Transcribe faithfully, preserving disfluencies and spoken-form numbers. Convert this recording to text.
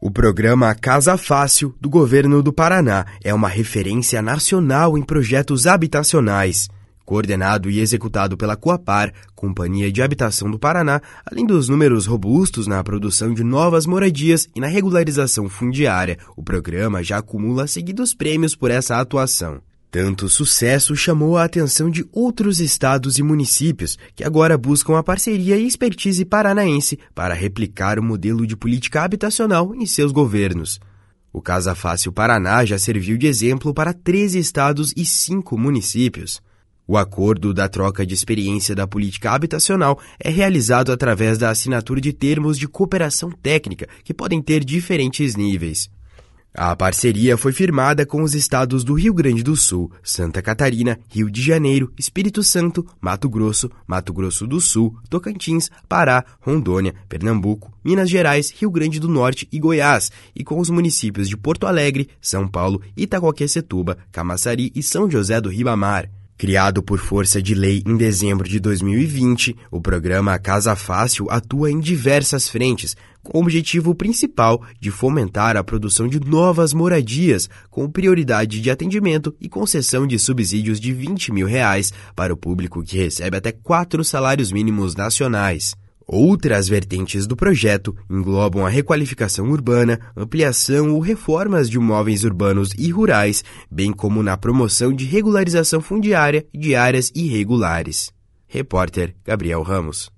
O programa Casa Fácil, do governo do Paraná, é uma referência nacional em projetos habitacionais. Coordenado e executado pela Coapar, Companhia de Habitação do Paraná, além dos números robustos na produção de novas moradias e na regularização fundiária, o programa já acumula seguidos prêmios por essa atuação. Tanto sucesso chamou a atenção de outros estados e municípios, que agora buscam a parceria e expertise paranaense para replicar o modelo de política habitacional em seus governos. O Casa Fácil Paraná já serviu de exemplo para treze estados e cinco municípios. O acordo da troca de experiência da política habitacional é realizado através da assinatura de termos de cooperação técnica, que podem ter diferentes níveis. A parceria foi firmada com os estados do Rio Grande do Sul, Santa Catarina, Rio de Janeiro, Espírito Santo, Mato Grosso, Mato Grosso do Sul, Tocantins, Pará, Rondônia, Pernambuco, Minas Gerais, Rio Grande do Norte e Goiás, e com os municípios de Porto Alegre, São Paulo, Itaquaquecetuba, Camaçari e São José do Ribamar. Criado por força de lei em dezembro de dois mil e vinte, o programa Casa Fácil atua em diversas frentes, com o objetivo principal de fomentar a produção de novas moradias, com prioridade de atendimento e concessão de subsídios de vinte mil reais para o público que recebe até quatro salários mínimos nacionais. Outras vertentes do projeto englobam a requalificação urbana, ampliação ou reformas de imóveis urbanos e rurais, bem como na promoção de regularização fundiária de áreas irregulares. Repórter Gabriel Ramos.